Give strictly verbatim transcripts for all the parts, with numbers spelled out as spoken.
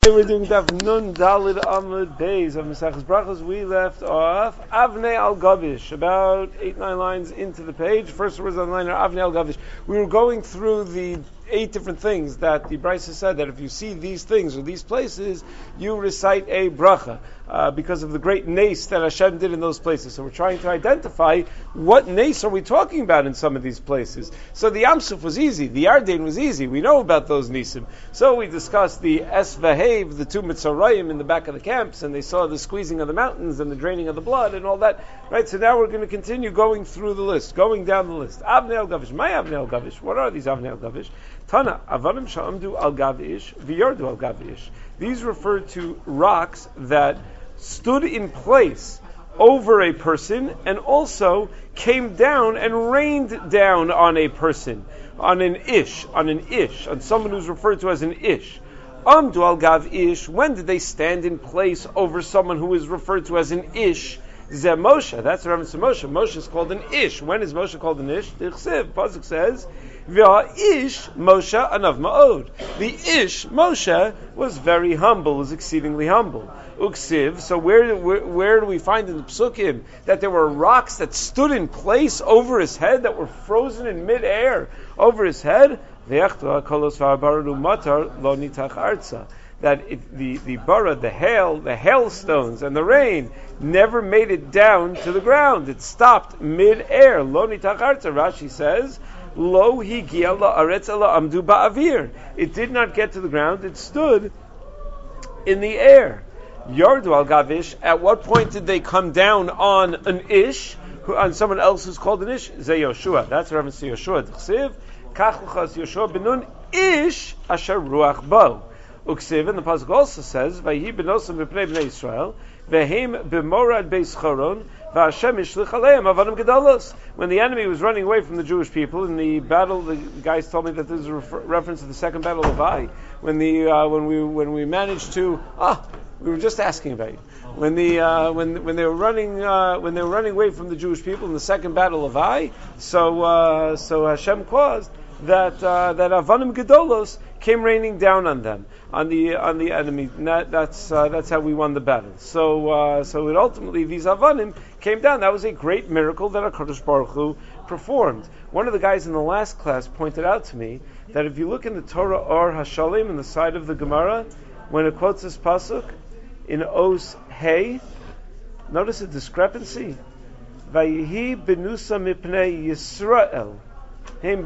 We're doing Daf Nun Dalid Amud Beis of Maseches Brachos. We left off Avnei Al Gavish, about eight nine lines into the page. First words on the line are Avnei Al Gavish. We were going through the eight different things that the Brisa said that if you see these things or these places, you recite a bracha uh, because of the great nace that Hashem did in those places. So we're trying to identify what nace are we talking about in some of these places. So the Yam Suf was easy, the Yarden was easy. We know about those nisim. So we discussed the Es Vahev, the two Mitzrayim in the back of the camps, and they saw the squeezing of the mountains and the draining of the blood and all that. Right. So now we're going to continue going through the list, going down the list. Avnei Al Gavish, my Avnei Al Gavish. What are these Avnei Al Gavish? Tana, Avanim Sha'amdu Al Gavish, V'yardu Al Gavish. These refer to rocks that stood in place over a person and also came down and rained down on a person, on an ish, on an ish, on someone who's referred to as an ish. Amdu Al Gav Ish, when did they stand in place over someone who is referred to as an ish? Zeh Moshe, that's the reference to Moshe. Moshe is called an ish. When is Moshe called an ish? The Chsiv, Pasuk says, V'ha ish Moshe anav ma'od. The ish, Moshe, was very humble, was exceedingly humble. Uksiv, so where, where where do we find in the Psukim that there were rocks that stood in place over his head, that were frozen in midair over his head? That it, the, the bara, the hail, the hailstones and the rain never made it down to the ground. It stopped mid-air. Lo nitach arza, Rashi says, Lo higia la'aretz ela amdu ba'avir. It did not get to the ground, it stood in the air. Yardu al gavish, at what point did they come down on an ish, who, on someone else who's called an ish? Zeh Yoshua. That's a reference to Yoshua. T'chsiv, kach l'chas Yoshua benun ish asher ruach bo. Uksiv, and the pasuk also says, "Vayhi benosam b'pnei bnei Yisrael, vehem b'morad beis choron, v'Hashem ishlich aleim avanim gedalos." When the enemy was running away from the Jewish people in the battle, the guys told me that this is a refer- reference to the second battle of Ai. When the uh, when we when we managed to ah, we were just asking about you. When the uh, when when they were running uh, when they were running away from the Jewish people in the second battle of Ai, so uh, so Hashem caused that uh, that avanim gedolos came raining down on them, on the on the enemy. And that, that's uh, that's how we won the battle. So uh, so it ultimately these avanim came down. That was a great miracle that HaKadosh Baruch Hu performed. One of the guys in the last class pointed out to me that if you look in the Torah Or Hashalim in the side of the Gemara, when it quotes this pasuk in Os Hey, notice a discrepancy. Vayihi benusa mipnei Yisrael. We have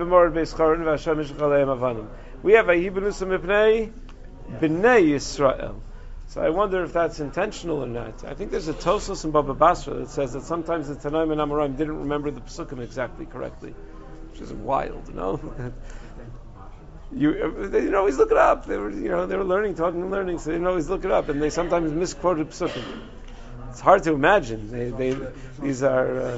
Vayihi benusa mipnei bnei Yisrael. So I wonder if that's intentional or not. I think there's a Tosos in Baba Basra that says that sometimes the Tanaim and Amoraim didn't remember the Pesukim exactly correctly, which is wild, you know. you you didn't always look it up. They were you know they were learning, talking and learning, so they didn't always look it up, and they sometimes misquoted Pesukim. It's hard to imagine. They they these are. Uh,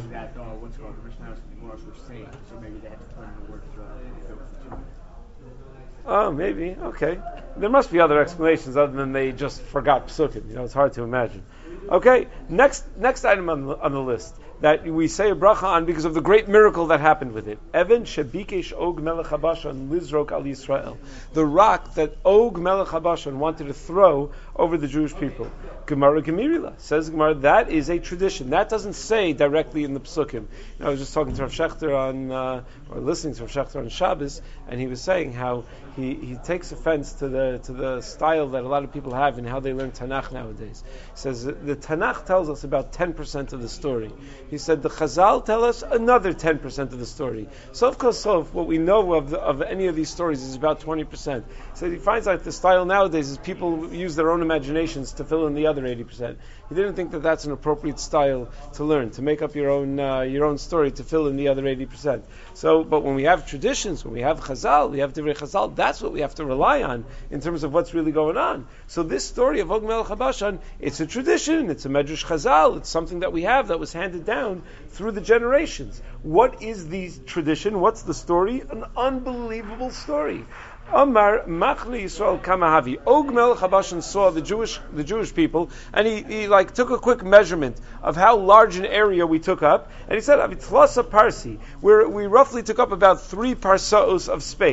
Oh, maybe. Okay. There must be other explanations other than they just forgot Psukim. You know, it's hard to imagine. Okay. Next, next item on the, on the list that we say a bracha on because of the great miracle that happened with it. Even shebikesh Og Melech HaBashan lizrok al Yisrael. The rock that Og Melech HaBashan wanted to throw over the Jewish people. Gemara Gemirila says Gemara that is a tradition. That doesn't say directly in the Psukim. You know, I was just talking to Rav Shechter on, uh, or listening to Rav Shechter on Shabbos, and he was saying how he, he takes offense to the to the style that a lot of people have in how they learn Tanakh nowadays. He says the Tanakh tells us about ten percent of the story. He said the Chazal tell us another ten percent of the story. Sof kol sof, what we know of the, of any of these stories is about twenty percent. So he finds out the style nowadays is people use their own imaginations to fill in the other eighty percent. He didn't think that that's an appropriate style to learn, to make up your own uh, your own story to fill in the other eighty percent. So, but when we have traditions, when we have Chazal, we have Divrei Chazal, that's what we have to rely on in terms of what's really going on. So this story of Og Melech HaBashan, it's a tradition, it's a Medrash Chazal, it's something that we have that was handed down through the generations. What is the tradition? What's the story? An unbelievable story. Amar Machli Yisrael Kamahavi. Og Melech HaBashan saw the Jewish the Jewish people, and he, he like took a quick measurement of how large an area we took up, and he said Avitlasa Parsi, where we roughly took up about three parsaos of space.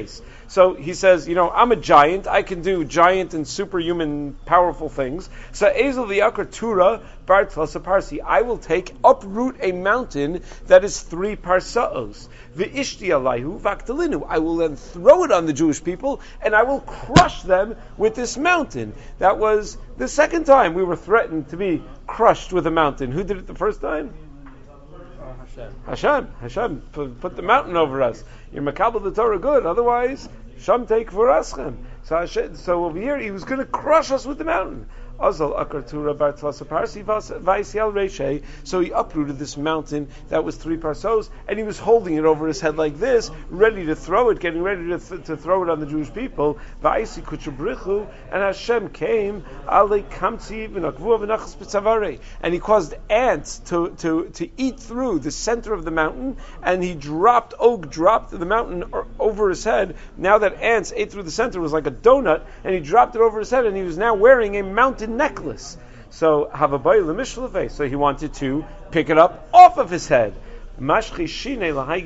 So he says, you know, I'm a giant. I can do giant and superhuman powerful things. So Ezel v'yakar tura bartlas parsi. I will take, uproot a mountain that is three parsaos. V'ishti alayhu v'aktalinu. I will then throw it on the Jewish people, and I will crush them with this mountain. That was the second time we were threatened to be crushed with a mountain. Who did it the first time? Hashem. Hashem. Hashem put, put the mountain over us. You're makabel the Torah good. Otherwise, Sham take for aschem. So Hashem, so over here, he was going to crush us with the mountain. Azal akartura bartlasa parsi vaisial reshe. So he uprooted this mountain that was three parsos, and he was holding it over his head like this, ready to throw it, getting ready to, th- to throw it on the Jewish people. Vaisi kuchabrichu, and Hashem came ale kamtzi v'nakvu v'nachas b'tzavare, and he caused ants to, to, to eat through the center of the mountain, and he dropped Og dropped the mountain over his head. Now that ants ate through the center, it was like a donut, and he dropped it over his head, and he was now wearing a mountain necklace. So Havabai lemishlafe. So he wanted to pick it up off of his head. Hashem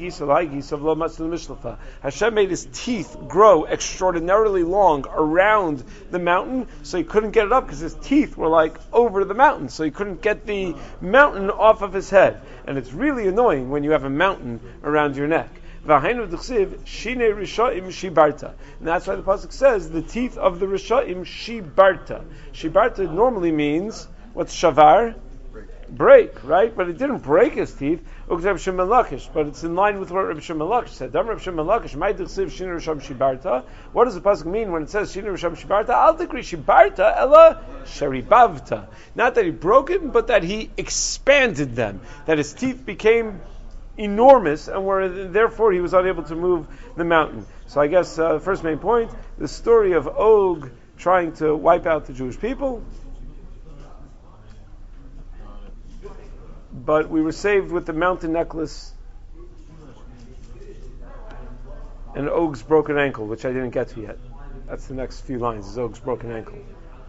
made his teeth grow extraordinarily long around the mountain, so he couldn't get it up because his teeth were like over the mountain, so he couldn't get the mountain off of his head. And it's really annoying when you have a mountain around your neck. And that's why the pasuk says the teeth of the Rishaim shibarta. Shibarta normally means what's shavar? Break. break, right? But it didn't break his teeth. But it's in line with what Reb Shimon Lakish said. Reb Shimon Lakish, shibarta. What does the pasuk mean when it says Shina Risham shibarta? Al dekri shibarta ella sheribavta. Not that he broke it, but that he expanded them. That his teeth became enormous, and were, therefore he was unable to move the mountain. So I guess uh, the first main point, the story of Og trying to wipe out the Jewish people, but we were saved with the mountain necklace and Og's broken ankle, which I didn't get to yet. That's the next few lines, is Og's broken ankle.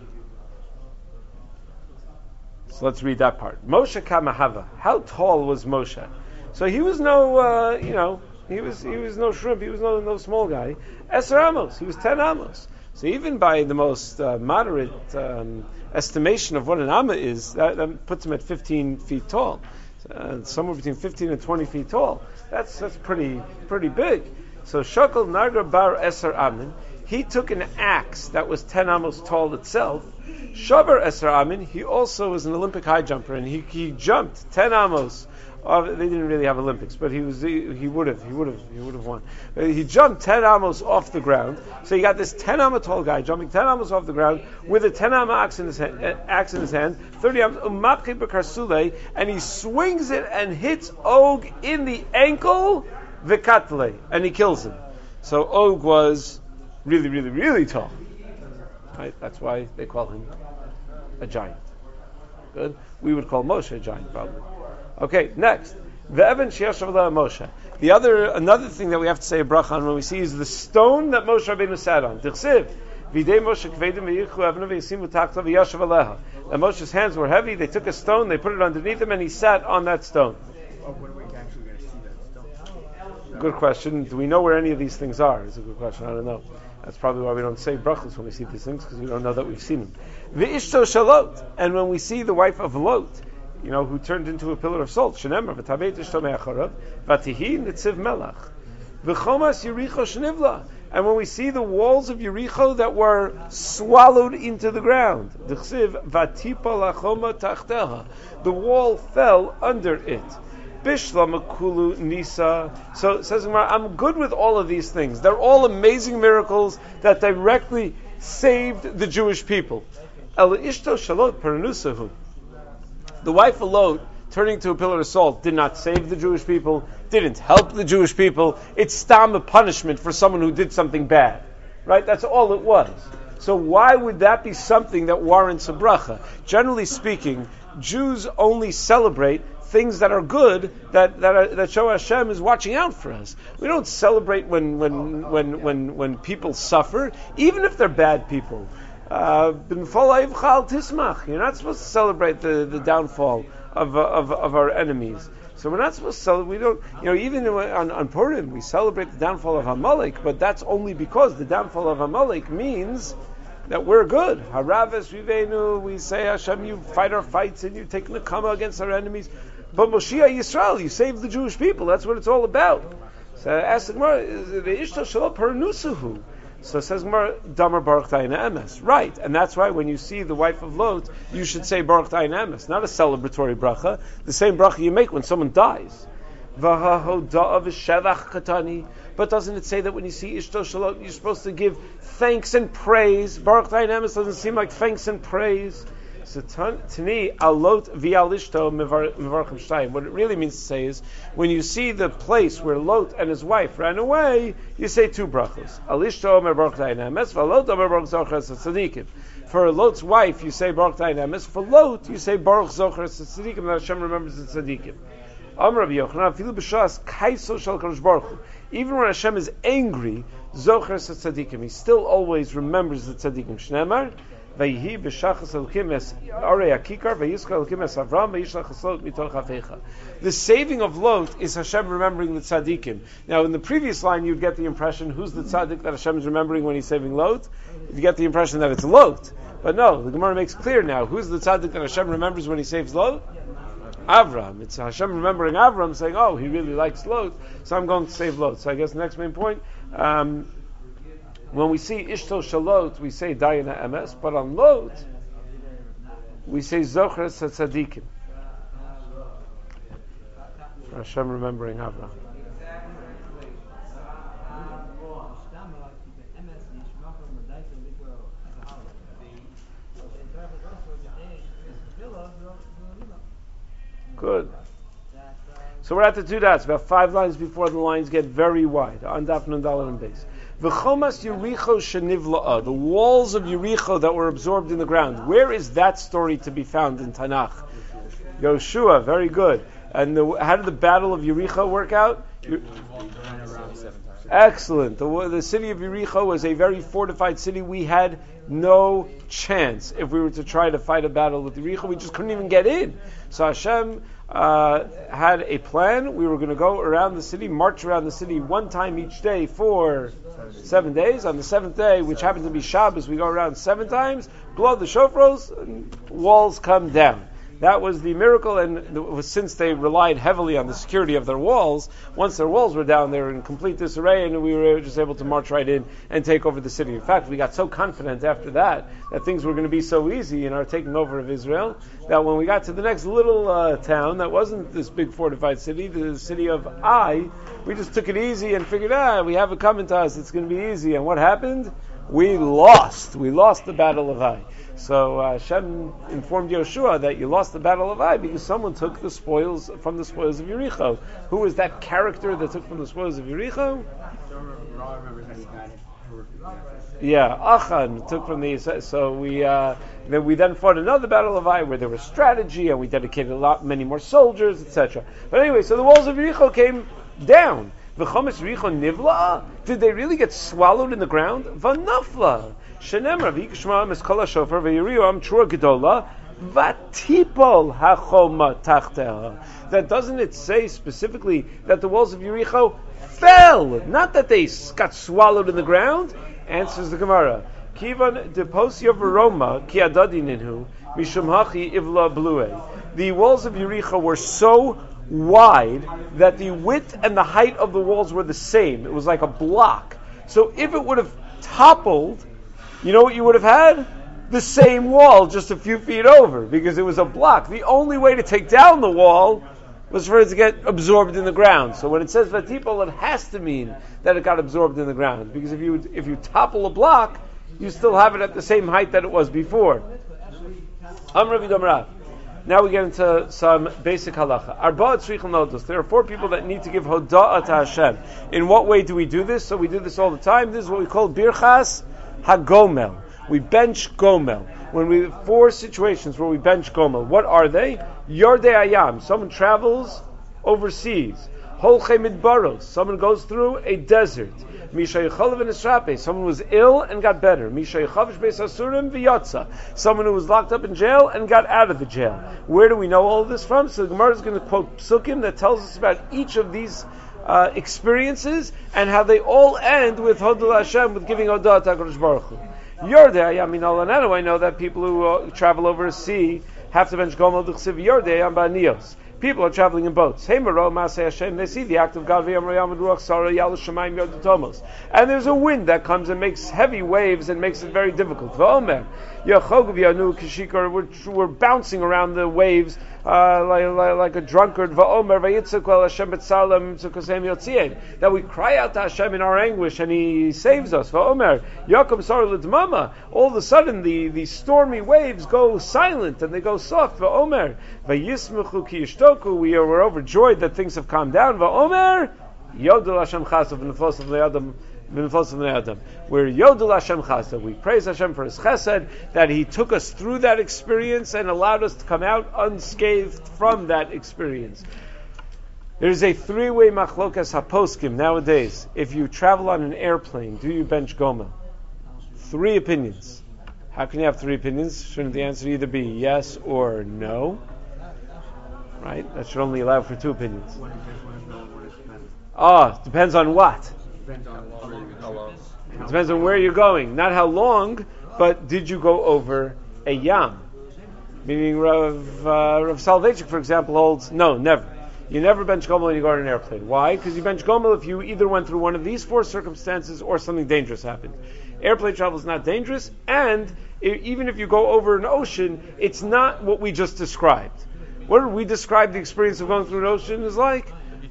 So let's read that part. Moshe Kamahava. How tall was Moshe? So he was no, uh, you know, he was he was no shrimp. He was no no small guy. Eser amos. He was ten amos. So even by the most uh, moderate um, estimation of what an amma is, that, that puts him at fifteen feet tall. Uh, somewhere between fifteen and twenty feet tall. That's that's pretty pretty big. So Shokol Narga Bar Eser Amin. He took an axe that was ten amos tall itself. Shabar Eser Amin. He also was an Olympic high jumper, and he he jumped ten amos. Uh, they didn't really have Olympics, but he was he, he would have he would have he would have won. Uh, he jumped ten amos off the ground, so you got this ten amma tall guy jumping ten amos off the ground with a ten amma axe in his hand, uh, axe in his hand, thirty amos umapke b'karsule, and he swings it and hits Og in the ankle, v'katle, and he kills him. So Og was really really really tall, right? That's why they call him a giant. Good. We would call Moshe a giant probably. Okay, next. The Evan Sheyashav Aleh Moshe. The other, another thing that we have to say a bracha on when we see is the stone that Moshe Rabbeinu sat on. Tichsiv, Videi Moshe kvedim v'yichu evnu v'yisimu takta v'yashav aleha. And Moshe's hands were heavy. They took a stone, they put it underneath him, and he sat on that stone. Oh, when are we actually going to see that stone? Good question. Do we know where any of these things are? It's a good question. I don't know. That's probably why we don't say brachos when we see these things, because we don't know that we've seen them. V'ishto shalot. And when we see the wife of Lot, you know, who turned into a pillar of salt. Shenemar v'tabeit ishto me'acharav v'tihi nitziv melach v'chomas Yericho shnivla. And when we see the walls of Yericho that were swallowed into the ground, d'chsiv v'tipa lachoma tachteha, the wall fell under it. Bishla makulu nisa. So it says, I'm good with all of these things. They're all amazing miracles that directly saved the Jewish people. El ishto shalot paranusahu. The wife of Lot, turning to a pillar of salt, did not save the Jewish people, didn't help the Jewish people. It's stam a punishment for someone who did something bad. Right? That's all it was. So why would that be something that warrants a bracha? Generally speaking, Jews only celebrate things that are good, that that, are, that show Hashem is watching out for us. We don't celebrate when when when when when people suffer, even if they're bad people. Uh, You're not supposed to celebrate the, the downfall of, uh, of of our enemies. So we're not supposed to celebrate. We don't, you know, even on, on Purim we celebrate the downfall of Amalek, but that's only because the downfall of Amalek means that we're good. Haraves Vivenu, we say Hashem, you fight our fights and you take Nakama against our enemies. But Moshiach Yisrael, you save the Jewish people. That's what it's all about. So ask the Gemara, the Ishto Shalom Paranusuhu. So it says Gemara, Damar Baruch Ta'ina Emes. Right, and that's why when you see the wife of Lot, you should say Baruch Ta'ina Emes, not a celebratory bracha, the same bracha you make when someone dies. But doesn't it say that when you see Ishto Shalom, you're supposed to give thanks and praise? Baruch Ta'ina Emes doesn't seem like thanks and praise. So tani alot v'alishto mevarchim shtayim. What it really means to say is, when you see the place where Lot and his wife ran away, you say two brachos. Alishto mevarch ta'ina emes, v'alot mevarch zocher tzadikim. For Lot's wife, you say baruch ta'ina emes. For Lot, you say baruch zocher tzadikim. That Hashem remembers the tzadikim. Amar Rabbi Yochanan, afilu b'shas kaiso shel kadosh baruch hu. Even when Hashem is angry, zocher tzadikim, he still always remembers the tzadikim. Shneimar. The saving of Lot is Hashem remembering the tzaddikim. Now, in the previous line, you'd get the impression, who's the tzaddik that Hashem is remembering when he's saving Lot? You get the impression that it's Lot. But no, the Gemara makes clear now, who's the tzaddik that Hashem remembers when he saves Lot? Avram. It's Hashem remembering Avram, saying, oh, he really likes Lot, so I'm going to save Lot. So I guess the next main point, um, when we see Ishto Shalot, we say Dayana M S, but on Lot, we say Zochres HaTzadikim. Hashem remembering Avraham. Good. So we're at the two dots, about five lines before the lines get very wide, on Daf Nun Daled and Beis. V'chomas Yericho shenivla'a, the walls of Yericho that were absorbed in the ground. Where is that story to be found in Tanakh? Yoshua, very good. And the, how did the Battle of Yericho work out? Excellent. The, the city of Yericho was a very fortified city. We had no chance if we were to try to fight a battle with Yericho. We just couldn't even get in. So Hashem uh, had a plan. We were going to go around the city, march around the city one time each day for seven days. On the seventh day, which happened to be Shabbos, we go around seven times, blow the shofros, and walls come down. That was the miracle, and since they relied heavily on the security of their walls, once their walls were down, they were in complete disarray, and we were just able to march right in and take over the city. In fact, we got so confident after that that things were going to be so easy in our taking over of Israel, that when we got to the next little uh, town that wasn't this big fortified city, the city of Ai, we just took it easy and figured, ah, we have it coming to us, it's going to be easy. And what happened? We lost. We lost the Battle of Ai. So uh, Hashem informed Yoshua that you lost the Battle of Ai because someone took the spoils from the spoils of Yericho. Who was that character that took from the spoils of Yericho? Yeah, Achan took from the. So we uh, then we then fought another Battle of Ai where there was strategy and we dedicated a lot, many more soldiers, et cetera. But anyway, so the walls of Yericho came down. V'chomes Yericho nivla? Did they really get swallowed in the ground? V'nafla. Shenemra v'yikshma meskol hashofar v'yiriu trua gedola v'tipol hachoma tachteha. That doesn't it say specifically that the walls of Yericho fell, not that they got swallowed in the ground? Answers the Gemara. Kivan deposio v'roma ki adadininhu mishum hachi ivla blue. The walls of Yericho were so wide that the width and the height of the walls were the same. It was like a block. So if it would have toppled, you know what you would have had? The same wall, just a few feet over, because it was a block. The only way to take down the wall was for it to get absorbed in the ground. So when it says vatipol, it has to mean that it got absorbed in the ground, because if you if you topple a block, you still have it at the same height that it was before. Amr v'domra. Now we get into some basic halacha. Arba'at tzrichel nodos. There are four people that need to give hoda'ah to Hashem. In what way do we do this? So we do this all the time. This is what we call birchas hagomel. We bench gomel. When we have four situations where we bench gomel, what are they? Yordei ayam. Someone travels overseas. Holche midbaros, someone goes through a desert. Mishay Cholav and Esrape, someone was ill and got better. Mishay Chavish Beis Asurim v'Yotza, someone who was locked up in jail and got out of the jail. Where do we know all of this from? So the Gemara is going to quote Psukim that tells us about each of these uh, experiences and how they all end with Hodul Hashem, with giving Odah to HaKadosh Baruch Hu. Yordei Yamin Olananu, I know that people who uh, travel over a sea have to bench Gomel D'chsiv Yordei Yam Ba'niyos. People are traveling in boats. Hey, Maro, Masei Hashem, they see the act of God, V'yam Rayam Ruach Sarah, Yal Shemaim Yod Tomos. And there's a wind that comes and makes heavy waves and makes it very difficult. V'omer, Yachog V'yanu Kishikar, we're, we're bouncing around the waves uh, like, like, like a drunkard. V'omer, V'yitzuk El Hashem B'tsalem Tzukosem Yotziem. That we cry out to Hashem in our anguish and He saves us. V'omer, Yakum Sarah L'dmama. All of a sudden the, the stormy waves go silent and they go soft. V'omer, V'yismechu Ki Yishto. We are we're overjoyed that things have calmed down. Va'omer Yodel Hashem Chasav v'nefos v'ne'adam v'nefos v'ne'adam. We're Yodel Hashem Chasav. We praise Hashem for His Chesed that He took us through that experience and allowed us to come out unscathed from that experience. There's a three-way machlokas haposkim nowadays. If you travel on an airplane, do you bench goma? Three opinions. How can you have three opinions? Shouldn't the answer either be yes or no? Right? That should only allow for two opinions. Ah, depends on what? Depends on how long. It depends on where you're going. Not how long, but did you go over a yam? Meaning Rav, uh, Rav Soloveitchik, for example, holds, no, never. You never bench gomel when you go on an airplane. Why? Because you bench gomel if you either went through one of these four circumstances or something dangerous happened. Airplane travel is not dangerous, and it, even if you go over an ocean, it's not what we just described. What did we describe the experience of going through an ocean is like?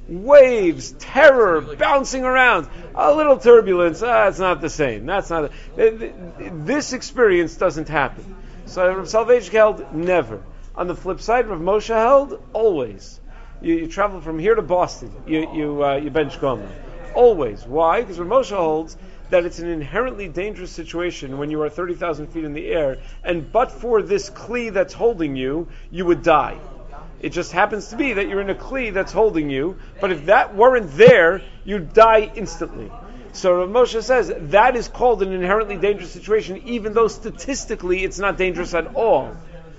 Waves, terror, bouncing around, a little turbulence. Ah, it's not the same. That's not. A, this experience doesn't happen. So Rav Soloveitchik held never. On the flip side, Rav Moshe held always. You, you travel from here to Boston. You you uh, you bench goma always. Why? Because Rav Moshe holds that it's an inherently dangerous situation when you are thirty thousand feet in the air, and but for this kli that's holding you, you would die. It just happens to be that you're in a kli that's holding you, but if that weren't there, you'd die instantly. So Rav Moshe says that is called an inherently dangerous situation, even though statistically it's not dangerous at all.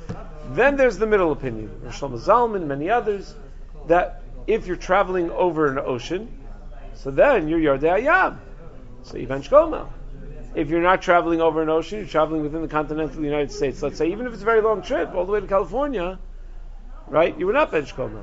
Then there's the middle opinion, Rav Shlomo Zalman, many others, that if you're traveling over an ocean, so then you're Yordei Hayam, so you bench gomel. If you're not traveling over an ocean, you're traveling within the continental United States, let's say, even if it's a very long trip, all the way to California, right? You would not bench gomel.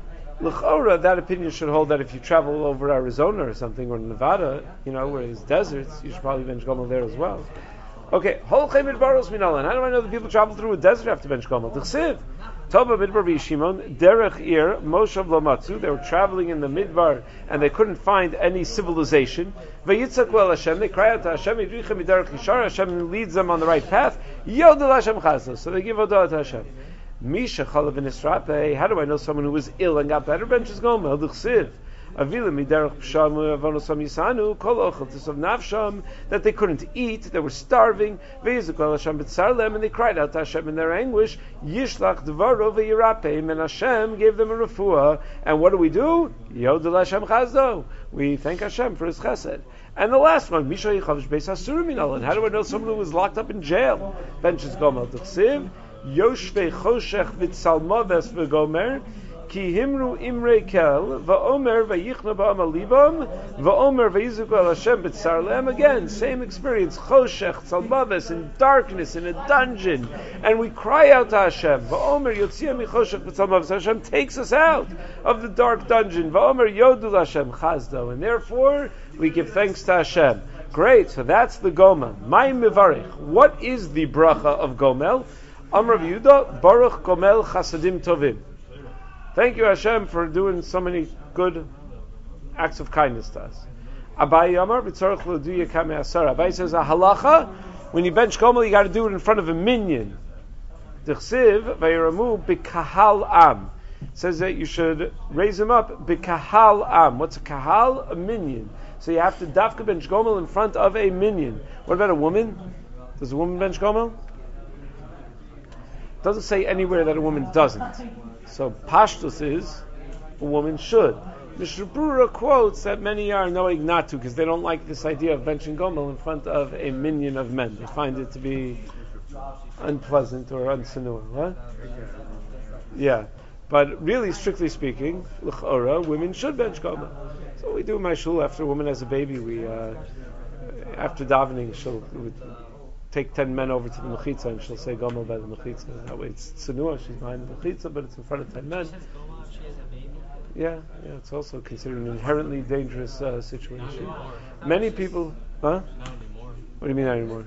L'chora, that opinion should hold that if you travel over Arizona or something, or Nevada, you know, where there's deserts, you should probably bench gomel there as well. Okay, Holchei midbaros minalan. How do I know that people travel through a desert have to bench gomel? T'chsiv. Toba midbar v'yishimon, derech ir, moshav lomatzu. They were traveling in the midbar and they couldn't find any civilization. V'yitzak el Hashem, they cry out to Hashem, yidrichem miderech yishar, Hashem leads them on the right path. Yodel Hashem chazos. So they give odah to Hashem. Misha chalav v'nisrape. How do I know someone who was ill and got better? Benches gomel. T'chsiv. Avila miderech psham avonosam yisanu kol ochel tisav nafsham, that they couldn't eat, they were starving. V'yizuk el Hashem b'tzarlem, and they cried out to Hashem in their anguish. Yishlach dvaro v'yirapeim, and Hashem gave them a refuah. And what do we do? Yodel Hashem chazdo. We thank Hashem for His chesed. And the last one, Misha yichavish beis hasurim minalan. How do I know someone who was locked up in jail? Benches gomel. T'chsiv yoshvei choshech v'tzalmoves v'gomer. Ki himru imrei kel va'omer vayichna ba'am alibam va'omer vayizuk al Hashem b'tzarlem. Again, same experience. Choshech, tzalmaves, in darkness, in a dungeon, and we cry out to Hashem. Va'omer yotzia mi choshech b'tzalmaves. Hashem takes us out of the dark dungeon. Va'omer yodul Hashem chazdo, and therefore we give thanks to Hashem. Great. So that's the gomel. My mivarich. What is the bracha of gomel? Amar Yehuda baruch gomel chasadim tovim. Thank you, Hashem, for doing so many good acts of kindness to us. Abai Amar b'tzorach l'duya kamei asara. Abai says a halacha, when you bench gomel, you got to do it in front of a minyan. D'chsiv vayiramu b'kahal am. It says that you should raise him up b'kahal am. What's a kahal? A minyan. So you have to dafka bench gomel in front of a minyan. What about a woman? Does a woman bench gomel? It doesn't say anywhere that a woman doesn't. So pashtus is a woman should. Mishnah Berurah quotes that many are knowing not to because they don't like this idea of benching gomel in front of a minyan of men. They find it to be unpleasant or unsinua. What? Yeah. But really, strictly speaking, l'chora, women should bench gomel. So we do in my shul after a woman has a baby. We uh, after davening, she'll we take ten men over to the mechitza and she'll say gomel by the mechitza. That way it's tsunua, she's behind the mechitza, but it's in front of ten men. Yeah, yeah, it's also considered an inherently dangerous uh, situation. Many people, huh? What do you mean not anymore?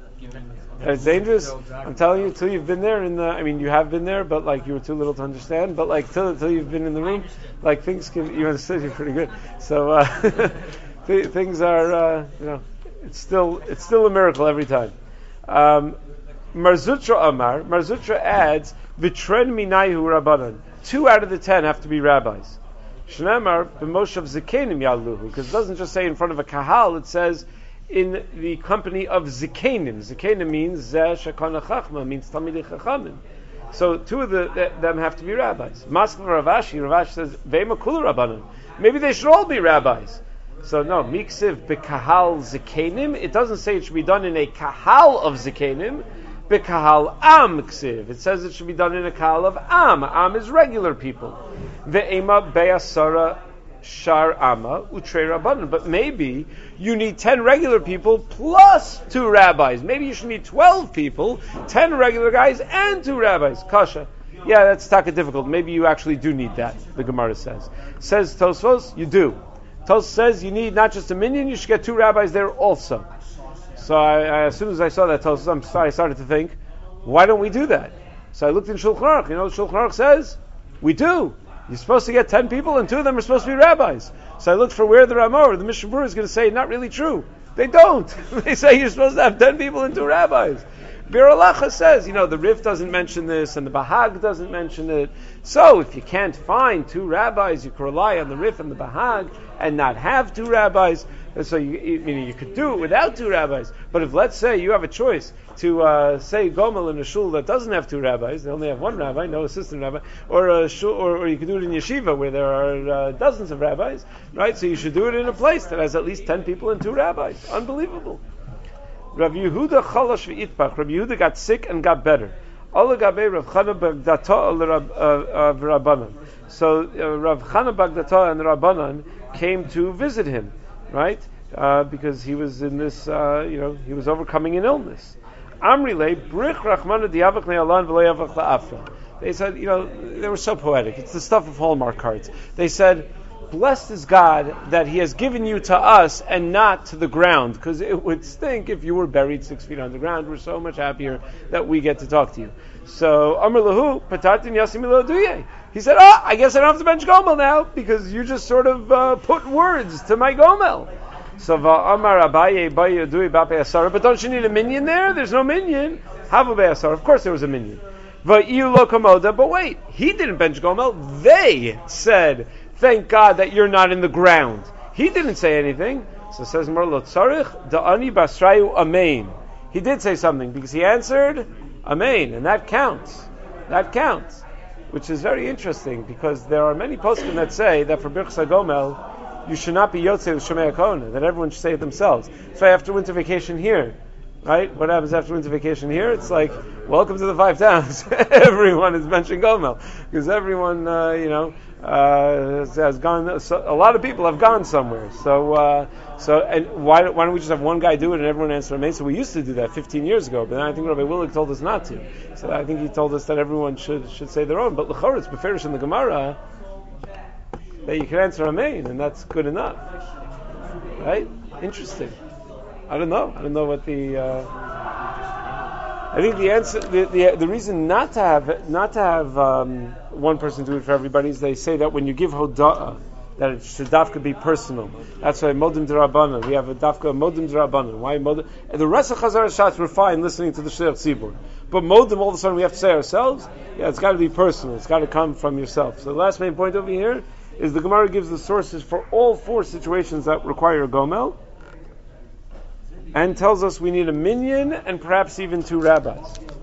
And it's dangerous. I'm telling you, till you've been there. In the, I mean, you have been there, but like you were too little to understand. But like till till you've been in the room, like things can. You understood. You're pretty good. So uh, th- things are, uh, you know, it's still it's still a miracle every time. Um, Marzutra Amar. Marzutra adds Vitren Minayu Rabbanan. Two out of the ten have to be rabbis. Shnemar b'moshav zikenim yaluhu, because it doesn't just say in front of a kahal, it says in the company of zikenim. Zikenim means zeh shekana chachma, means talmidei chachamim. So two of the, the, them have to be rabbis. Maskal Ravashi, Ravashi says ve'ema kula rabbanan. Maybe they should all be rabbis. So no, miksiv b'kahal zikenim. It doesn't say it should be done in a kahal of zikenim. B'kahal am ksiv. It says it should be done in a kahal of am. Am is regular people. Ve'ema be'asara shar amma utrei rabbanan. But maybe you need ten regular people plus two rabbis. Maybe you should need twelve people, ten regular guys and two rabbis. Kasha. Yeah, that's taka difficult. Maybe you actually do need that, the Gemara says. Says Tosfos, you do. Tosfos says you need not just a minyan, you should get two rabbis there also. So I, I, as soon as I saw that Tosfos, I'm sorry, I started to think, why don't we do that? So I looked in Shulchan Aruch. You know what Shulchan Aruch says? We do. You're supposed to get ten people, and two of them are supposed to be rabbis. So I looked for where the Ramah or the Mishnah Berurah is going to say, not really true. They don't. They say you're supposed to have ten people and two rabbis. Bir Halacha says, you know, the Rif doesn't mention this, and the Bahag doesn't mention it. So if you can't find two rabbis, you can rely on the Rif and the Bahag and not have two rabbis. And so you, I mean, you could do it without two rabbis. But if, let's say, you have a choice to uh, say Gomel in a shul that doesn't have two rabbis, they only have one rabbi, no assistant rabbi, or a shul, or, or you could do it in yeshiva where there are uh, dozens of rabbis, right? So you should do it in a place that has at least ten people and two rabbis. Unbelievable. Rav Yehuda chalash v'itpach. Rav Yehuda got sick and got better. Ola gabe Rav Chana Bagdata of Rabbanan. So uh, Rav Chana Bagdata and Rabbanan came to visit him, right? Uh, because he was in this, uh, you know, he was overcoming an illness. Amrile brich rachmana diavach le'alan v'le'avach la'afra. They said, you know, they were so poetic. It's the stuff of Hallmark cards. They said, blessed is God that He has given you to us and not to the ground, because it would stink if you were buried six feet underground. We're so much happier that we get to talk to you. So, Amr lahu, patatin yasim ilo duye. He said, oh, I guess I don't have to bench Gomel now, because you just sort of uh, put words to my Gomel. So, Amar Abaye, Abaye, Dui, Bape, Asara. But don't you need a minion there? There's no minion. Havu Be Asara. Of course there was a minion. Va'iyu lokomoda. But wait, he didn't bench Gomel. They said, thank God that you're not in the ground. He didn't say anything. So says Merlo Tzarich, Da'ani Basrayu Amen. He did say something because he answered Amen, and that counts. That counts. Which is very interesting because there are many poskim that say that for Birchas HaGomel, you should not be Yotzei L'Shomei HaKona, that everyone should say it themselves. So after winter vacation here, right? What happens after winter vacation here? It's like, welcome to the five towns. Everyone is mentioning Gomel because everyone, uh, you know, uh, has, has gone. So a lot of people have gone somewhere. So, uh, so, and why, why don't we just have one guy do it and everyone answer Amen? So we used to do that fifteen years ago, but then I think Rabbi Willig told us not to. So I think he told us that everyone should should say their own. But l'chor, it's beferish in the Gemara that you can answer Amen, and that's good enough, right? Interesting. I don't know. I don't know what the. Uh, I think the answer, the, the the reason not to have not to have um, one person do it for everybody is they say that when you give hoda'ah, that it should dafka be personal. That's why modim d'Rabbanan. We have a dafka modim d'Rabbanan. Why modim? And the rest of Chazar Shots we're fine listening to the Shliach Tzibur, but modim all of a sudden we have to say ourselves. Yeah, it's got to be personal. It's got to come from yourself. So the last main point over here is the Gemara gives the sources for all four situations that require a gomel, and tells us we need a minyan and perhaps even two rabbis.